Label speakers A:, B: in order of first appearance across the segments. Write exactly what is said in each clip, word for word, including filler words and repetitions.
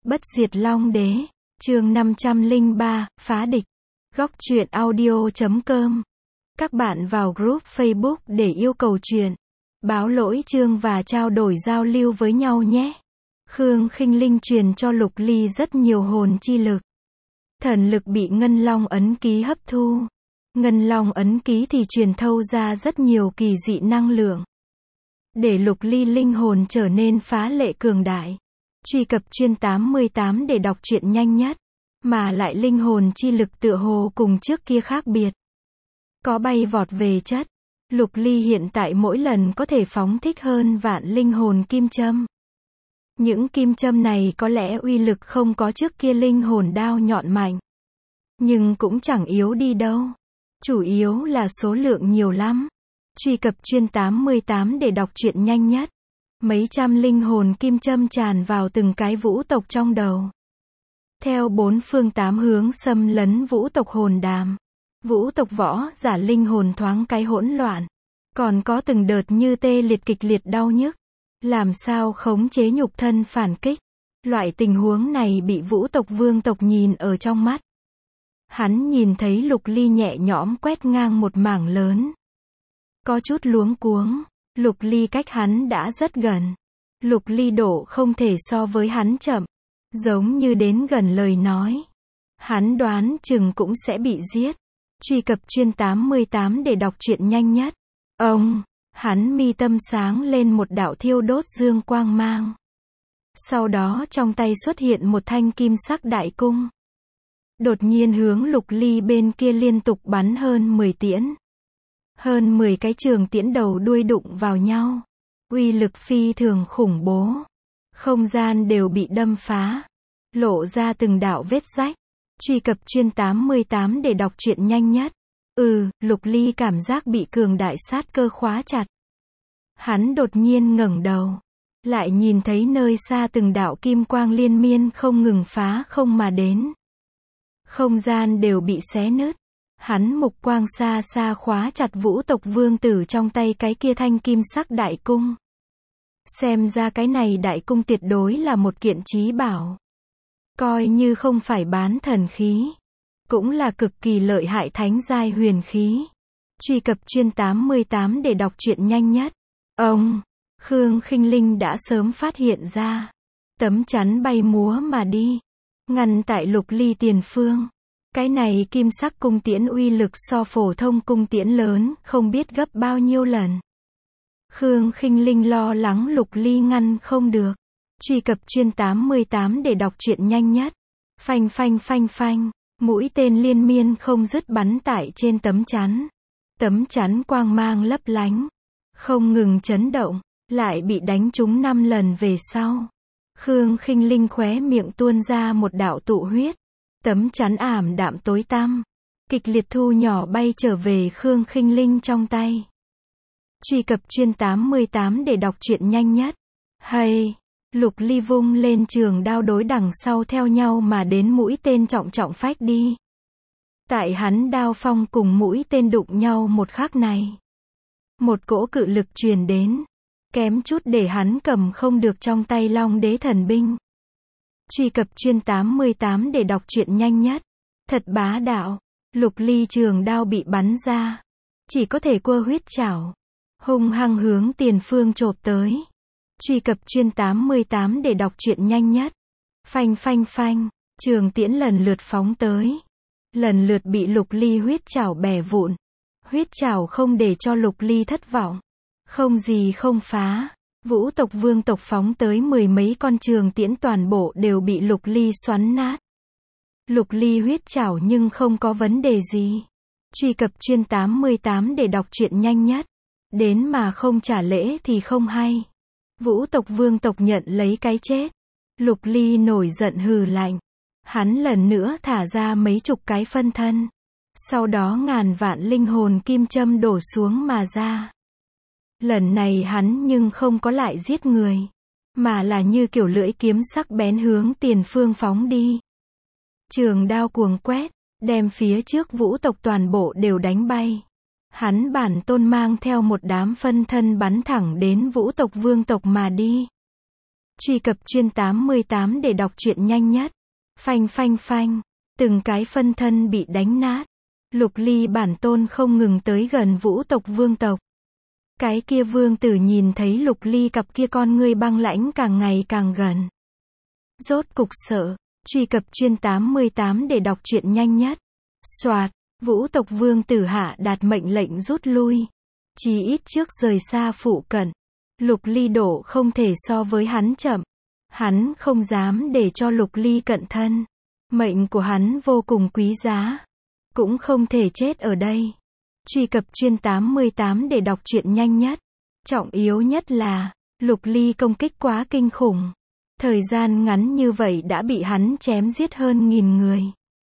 A: Bất diệt Long Đế, chương năm trăm lẻ ba, phá địch. Góc truyện audio chấm com. Các bạn vào group Facebook để yêu cầu truyện, báo lỗi chương và trao đổi giao lưu với nhau nhé. Khương Khinh Linh truyền cho Lục Ly rất nhiều hồn chi lực. Thần lực bị Ngân Long ấn ký hấp thu. Ngân Long ấn ký thì truyền thâu ra rất nhiều kỳ dị năng lượng, để Lục Ly linh hồn trở nên phá lệ cường đại. Truy cập chuyên tám mươi tám để đọc truyện nhanh nhất, mà lại linh hồn chi lực tựa hồ cùng trước kia khác biệt. Có bay vọt về chất. Lục Ly hiện tại mỗi lần có thể phóng thích hơn vạn linh hồn kim châm. Những kim châm này có lẽ uy lực không có trước kia linh hồn đao nhọn mạnh, nhưng cũng chẳng yếu đi đâu. Chủ yếu là số lượng nhiều lắm. Truy cập chuyên tám mươi tám để đọc truyện nhanh nhất. Mấy trăm linh hồn kim châm tràn vào từng cái vũ tộc trong đầu. Theo bốn phương tám hướng xâm lấn vũ tộc hồn đàm. Vũ tộc võ giả linh hồn thoáng cái hỗn loạn. Còn có từng đợt như tê liệt kịch liệt đau nhức. Làm sao khống chế nhục thân phản kích. Loại tình huống này bị vũ tộc vương tộc nhìn ở trong mắt. Hắn nhìn thấy Lục Ly nhẹ nhõm quét ngang một mảng lớn. Có chút luống cuống. Lục Ly cách hắn đã rất gần. Lục Ly độ không thể so với hắn chậm. Giống như đến gần lời nói. Hắn đoán chừng cũng sẽ bị giết. Truy cập chuyên tám mươi tám để đọc truyện nhanh nhất. Ông, hắn mi tâm sáng lên một đạo thiêu đốt dương quang mang. Sau đó trong tay xuất hiện một thanh kim sắc đại cung. Đột nhiên hướng Lục Ly bên kia liên tục bắn hơn mười tiễn. Hơn mười cái trường tiễn đầu đuôi đụng vào nhau. Uy lực phi thường khủng bố. Không gian đều bị đâm phá. Lộ ra từng đạo vết rách. Truy cập chuyên tám mươi tám để đọc truyện nhanh nhất. Ừ, Lục Ly cảm giác bị cường đại sát cơ khóa chặt. Hắn đột nhiên ngẩng đầu. Lại nhìn thấy nơi xa từng đạo kim quang liên miên không ngừng phá không mà đến. Không gian đều bị xé nứt. Hắn mục quang xa xa khóa chặt vũ tộc vương tử trong tay cái kia thanh kim sắc đại cung. Xem ra cái này đại cung tuyệt đối là một kiện chí bảo. Coi như không phải bán thần khí, cũng là cực kỳ lợi hại thánh giai huyền khí. Truy cập chuyên tám mươi tám để đọc truyện nhanh nhất. Ông, Khương Khinh Linh đã sớm phát hiện ra. Tấm chắn bay múa mà đi, ngăn tại Lục Ly tiền phương. Cái này kim sắc cung tiễn uy lực so phổ thông cung tiễn lớn, không biết gấp bao nhiêu lần. Khương Khinh Linh lo lắng Lục Ly ngăn không được. Truy cập chuyên tám mươi tám để đọc truyện nhanh nhất. Phanh phanh phanh phanh, mũi tên liên miên không dứt bắn tại trên tấm chắn. Tấm chắn quang mang lấp lánh, không ngừng chấn động, lại bị đánh trúng năm lần về sau. Khương Khinh Linh khóe miệng tuôn ra một đạo tụ huyết. Tấm chắn ảm đạm tối tăm, kịch liệt thu nhỏ bay trở về Khương Khinh Linh trong tay. Truy cập chuyên tám mươi tám để đọc truyện nhanh nhất. Hay, Lục Ly vung lên trường đao đối đằng sau theo nhau mà đến mũi tên trọng trọng phách đi. Tại hắn đao phong cùng mũi tên đụng nhau một khắc này, một cỗ cự lực truyền đến, kém chút để hắn cầm không được trong tay Long Đế thần binh. Truy cập chuyên tám mươi tám để đọc truyện nhanh nhất. Thật bá đạo. Lục Ly trường đao bị bắn ra, chỉ có thể quơ huyết chảo, hung hăng hướng tiền phương chộp tới. Truy cập chuyên tám mươi tám để đọc truyện nhanh nhất. Phanh phanh phanh, trường tiễn lần lượt phóng tới, lần lượt bị Lục Ly huyết chảo bẻ vụn. Huyết chảo không để cho Lục Ly thất vọng, không gì không phá. Vũ tộc vương tộc phóng tới mười mấy con trường tiễn toàn bộ đều bị Lục Ly xoắn nát. Lục Ly huyết chảo nhưng không có vấn đề gì. Truy cập chuyên tám mươi tám để đọc truyện nhanh nhất. Đến mà không trả lễ thì không hay. Vũ tộc vương tộc nhận lấy cái chết. Lục Ly nổi giận hừ lạnh. Hắn lần nữa thả ra mấy chục cái phân thân. Sau đó ngàn vạn linh hồn kim châm đổ xuống mà ra. Lần này hắn nhưng không có lại giết người, mà là như kiểu lưỡi kiếm sắc bén hướng tiền phương phóng đi. Trường đao cuồng quét, đem phía trước vũ tộc toàn bộ đều đánh bay. Hắn bản tôn mang theo một đám phân thân bắn thẳng đến vũ tộc vương tộc mà đi. Truy cập chuyên tám mươi tám để đọc truyện nhanh nhất. Phanh phanh phanh, từng cái phân thân bị đánh nát. Lục Ly bản tôn không ngừng tới gần vũ tộc vương tộc. Cái kia vương tử nhìn thấy Lục Ly cặp kia con ngươi băng lãnh càng ngày càng gần. Rốt cục sợ, truy cập chuyên tám mươi tám để đọc truyện nhanh nhất. Soạt, vũ tộc vương tử hạ đạt mệnh lệnh rút lui. Chí ít trước rời xa phụ cận. Lục Ly độ không thể so với hắn chậm. Hắn không dám để cho Lục Ly cận thân. Mệnh của hắn vô cùng quý giá. Cũng không thể chết ở đây. Truy cập chuyên tám mươi tám để đọc truyện nhanh nhất. Trọng yếu nhất là, Lục Ly công kích quá kinh khủng. Thời gian ngắn như vậy đã bị hắn chém giết hơn nghìn người.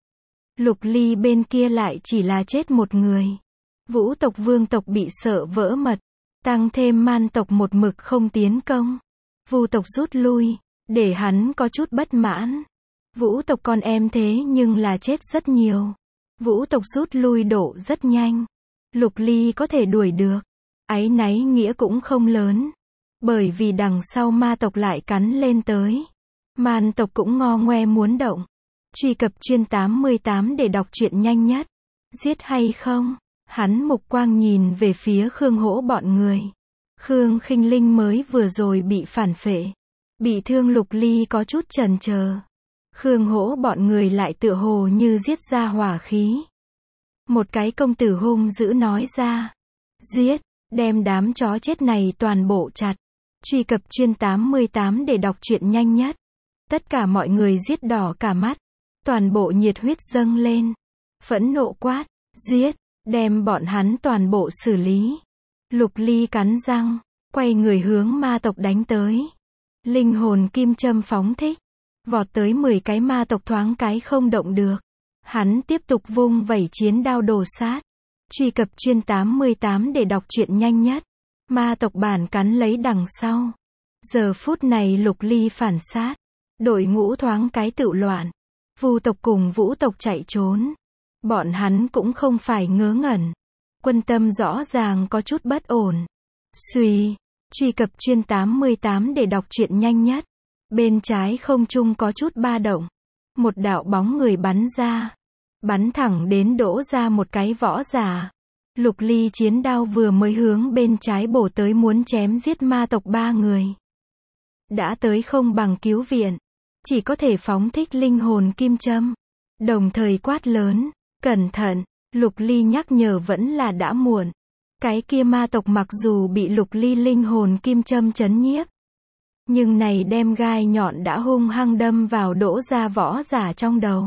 A: Lục Ly bên kia lại chỉ là chết một người. Vũ tộc vương tộc bị sợ vỡ mật. Tăng thêm man tộc một mực không tiến công. Vu tộc rút lui, để hắn có chút bất mãn. Vũ tộc con em thế nhưng là chết rất nhiều. Vũ tộc rút lui độ rất nhanh. Lục Ly có thể đuổi được. Áy náy nghĩa cũng không lớn. Bởi vì đằng sau ma tộc lại cắn lên tới. Man tộc cũng ngo ngoe muốn động. Truy cập chuyên tám mươi tám để đọc truyện nhanh nhất. Giết hay không? Hắn mục quang nhìn về phía Khương Hỗ bọn người. Khương Khinh Linh mới vừa rồi bị phản phệ. Bị thương Lục Ly có chút chần chờ. Khương Hỗ bọn người lại tựa hồ như giết ra hỏa khí. Một cái công tử hung dữ nói ra. Giết, đem đám chó chết này toàn bộ chặt. Truy cập chuyên tám mươi tám để đọc truyện nhanh nhất. Tất cả mọi người giết đỏ cả mắt. Toàn bộ nhiệt huyết dâng lên. Phẫn nộ quát. Giết, đem bọn hắn toàn bộ xử lý. Lục Ly cắn răng, quay người hướng ma tộc đánh tới. Linh hồn kim châm phóng thích. Vọt tới mười cái ma tộc thoáng cái không động được. Hắn tiếp tục vung vẩy chiến đao đồ sát. Truy cập chuyên tám mươi tám để đọc truyện nhanh nhất. Ma tộc bản cắn lấy đằng sau. Giờ phút này Lục Ly phản sát. Đội ngũ thoáng cái tự loạn. Vu tộc cùng vũ tộc chạy trốn. Bọn hắn cũng không phải ngớ ngẩn. Quân tâm rõ ràng có chút bất ổn. Xuy, truy cập chuyên tám mươi tám để đọc truyện nhanh nhất. Bên trái không trung có chút ba động. Một đạo bóng người bắn ra. Bắn thẳng đến đỗ ra một cái võ giả. Lục Ly chiến đao vừa mới hướng bên trái bổ tới muốn chém giết ma tộc ba người. Đã tới không bằng cứu viện. Chỉ có thể phóng thích linh hồn kim châm. Đồng thời quát lớn. Cẩn thận, Lục Ly nhắc nhở vẫn là đã muộn. Cái kia ma tộc mặc dù bị Lục Ly linh hồn kim châm chấn nhiếp. Nhưng này đem gai nhọn đã hung hăng đâm vào đỗ ra võ giả trong đầu.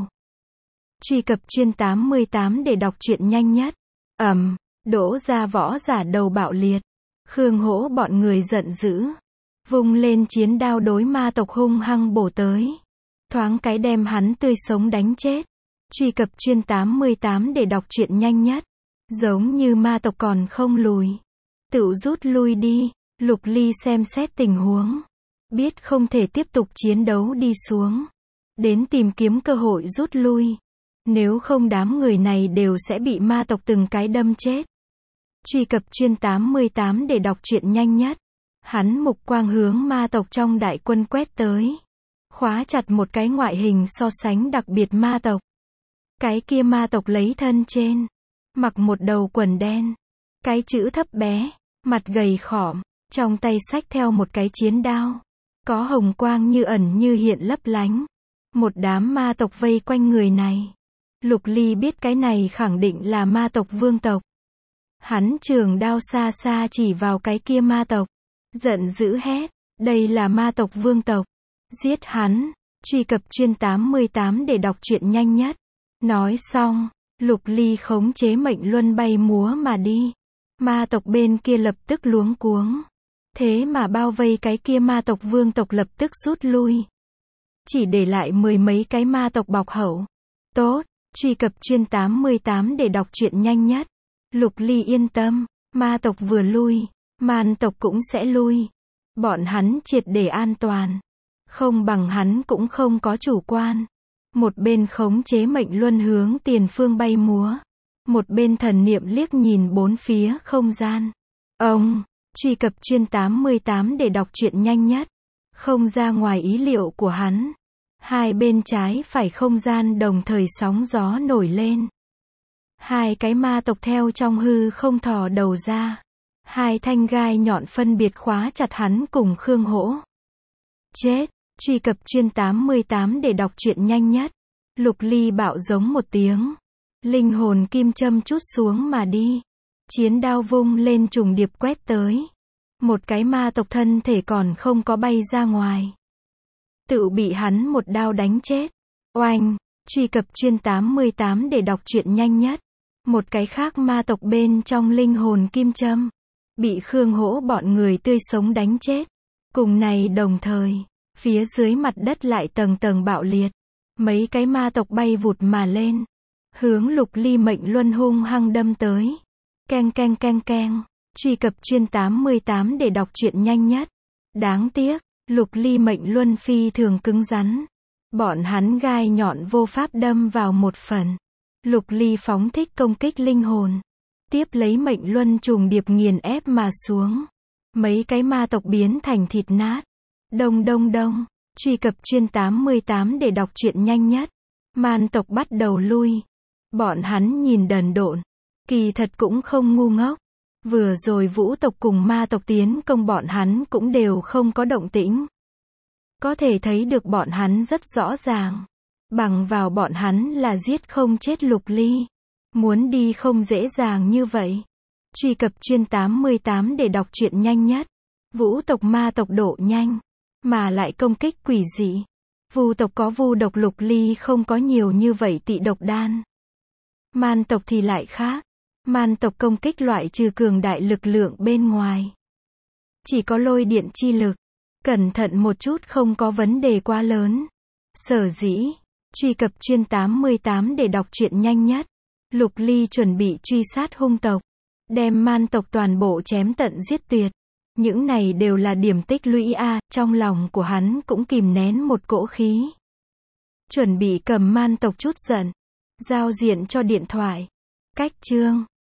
A: Truy cập chuyên tám mươi tám để đọc truyện nhanh nhất. Ầm, đỗ ra võ giả đầu bạo liệt. Khương Hỗ bọn người giận dữ. Vung lên chiến đao đối ma tộc hung hăng bổ tới. Thoáng cái đem hắn tươi sống đánh chết. Truy cập chuyên tám mươi tám để đọc truyện nhanh nhất. Giống như ma tộc còn không lùi. Tự rút lui đi. Lục Ly xem xét tình huống. Biết không thể tiếp tục chiến đấu đi xuống. Đến tìm kiếm cơ hội rút lui. Nếu không đám người này đều sẽ bị ma tộc từng cái đâm chết. Truy cập chuyên tám mươi tám để đọc truyện nhanh nhất. Hắn mục quang hướng ma tộc trong đại quân quét tới. Khóa chặt một cái ngoại hình so sánh đặc biệt ma tộc. Cái kia ma tộc lấy thân trên. Mặc một đầu quần đen. Cái chữ thấp bé. Mặt gầy khỏm. Trong tay xách theo một cái chiến đao. Có hồng quang như ẩn như hiện lấp lánh. Một đám ma tộc vây quanh người này. Lục Ly biết cái này khẳng định là ma tộc vương tộc. Hắn trường đao xa xa chỉ vào cái kia ma tộc. Giận dữ hét. Đây là ma tộc vương tộc. Giết hắn. Truy cập chuyên tám mươi tám để đọc truyện nhanh nhất. Nói xong, Lục Ly khống chế mệnh luân bay múa mà đi. Ma tộc bên kia lập tức luống cuống. Thế mà bao vây cái kia ma tộc vương tộc lập tức rút lui. Chỉ để lại mười mấy cái ma tộc bọc hậu. Tốt, truy cập chuyên tám mươi tám để đọc truyện nhanh nhất. Lục Ly yên tâm, ma tộc vừa lui, man tộc cũng sẽ lui. Bọn hắn triệt để an toàn. Không bằng hắn cũng không có chủ quan. Một bên khống chế mệnh luân hướng tiền phương bay múa. Một bên thần niệm liếc nhìn bốn phía không gian. Ông, truy cập chuyên tám mươi tám để đọc truyện nhanh nhất. Không ra ngoài ý liệu của hắn. Hai bên trái phải không gian đồng thời sóng gió nổi lên. Hai cái ma tộc theo trong hư không thò đầu ra. Hai thanh gai nhọn phân biệt khóa chặt hắn cùng Khương Hỗ. Chết! Truy cập chuyên tám mươi tám để đọc truyện nhanh nhất. Lục Ly bạo giống một tiếng. Linh hồn kim châm trút xuống mà đi. Chiến đao vung lên trùng điệp quét tới. Một cái ma tộc thân thể còn không có bay ra ngoài. Tự bị hắn một đao đánh chết. Oanh! Truy cập chuyên tám mươi tám để đọc truyện nhanh nhất. Một cái khác ma tộc bên trong linh hồn kim châm. Bị Khương Hỗ bọn người tươi sống đánh chết. Cùng này đồng thời, phía dưới mặt đất lại tầng tầng bạo liệt. Mấy cái ma tộc bay vụt mà lên. Hướng Lục Ly mệnh luân hung hăng đâm tới. Keng keng keng keng. Truy cập chuyên tám mươi tám để đọc truyện nhanh nhất. Đáng tiếc, Lục Ly mệnh luân phi thường cứng rắn. Bọn hắn gai nhọn vô pháp đâm vào một phần. Lục Ly phóng thích công kích linh hồn. Tiếp lấy mệnh luân trùng điệp nghiền ép mà xuống. Mấy cái ma tộc biến thành thịt nát. Đông đông đông. Truy cập chuyên tám mươi tám để đọc truyện nhanh nhất. Man tộc bắt đầu lui. Bọn hắn nhìn đần độn. Kỳ thật cũng không ngu ngốc. Vừa rồi vũ tộc cùng ma tộc tiến công bọn hắn cũng đều không có động tĩnh. Có thể thấy được bọn hắn rất rõ ràng. Bằng vào bọn hắn là giết không chết Lục Ly. Muốn đi không dễ dàng như vậy. Truy cập chuyên tám mươi tám để đọc truyện nhanh nhất. Vũ tộc ma tộc độ nhanh. Mà lại công kích quỷ dị. Vu tộc có vu độc, Lục Ly không có nhiều như vậy tị độc đan. Man tộc thì lại khác. Man tộc công kích loại trừ cường đại lực lượng bên ngoài. Chỉ có lôi điện chi lực. Cẩn thận một chút không có vấn đề quá lớn. Sở dĩ, truy cập chuyên tám mươi tám để đọc truyện nhanh nhất. Lục Ly chuẩn bị truy sát hung tộc. Đem man tộc toàn bộ chém tận giết tuyệt. Những này đều là điểm tích lũy a, trong lòng của hắn cũng kìm nén một cỗ khí. Chuẩn bị cầm man tộc chút giận. Giao diện cho điện thoại. Cách chương.